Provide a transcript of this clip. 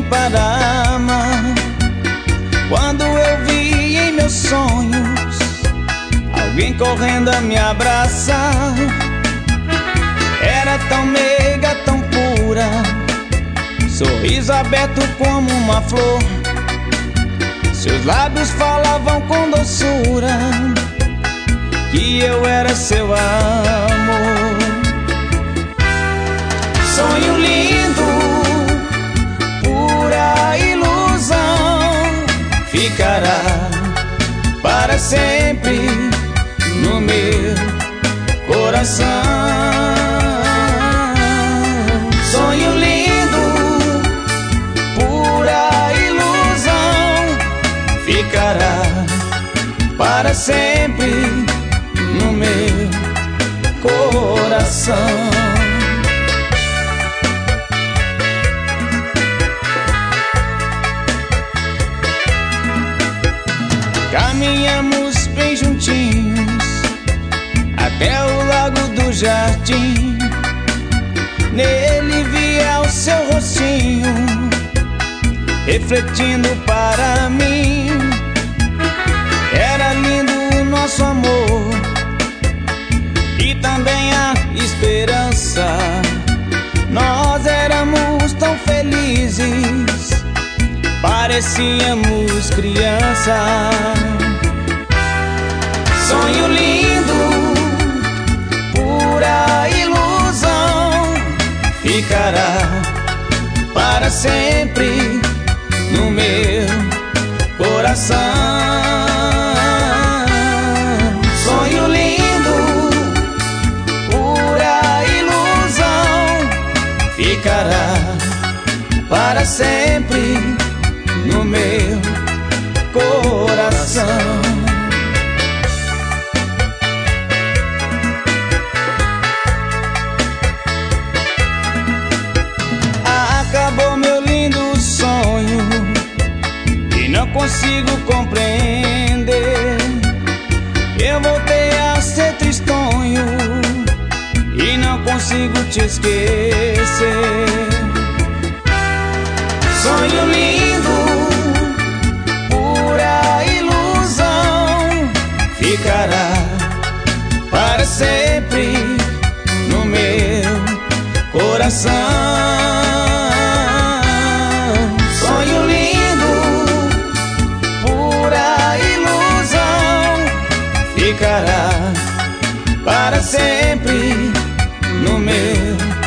para amar. Quando eu vi em meus sonhos alguém correndo a me abraçar, era tão meiga, tão pura, sorriso aberto como uma flor. Seus lábios falavam com doçura que eu era seu amor. Sonho lindo, pura ilusão, ficará para sempre no meu coração. Sonho lindo, pura ilusão, ficará para sempre no meu coração. Caminhamos bem juntinhos até o lago do jardim. Nele via o seu rostinho refletindo para mim. Era lindo o nosso amor e também a esperança. Nós éramos tão felizes, parecíamos criança. Sonho lindo, pura ilusão, ficará para sempre no meu coração. Sonho lindo, pura ilusão, ficará para sempre no meu coração. Acabou meu lindo sonho e não consigo compreender. Eu voltei a ser tristonho e não consigo te esquecer. Sonho lindo, pura ilusão, ficará para sempre no meu coração. Sonho lindo, pura ilusão, ficará para sempre no meu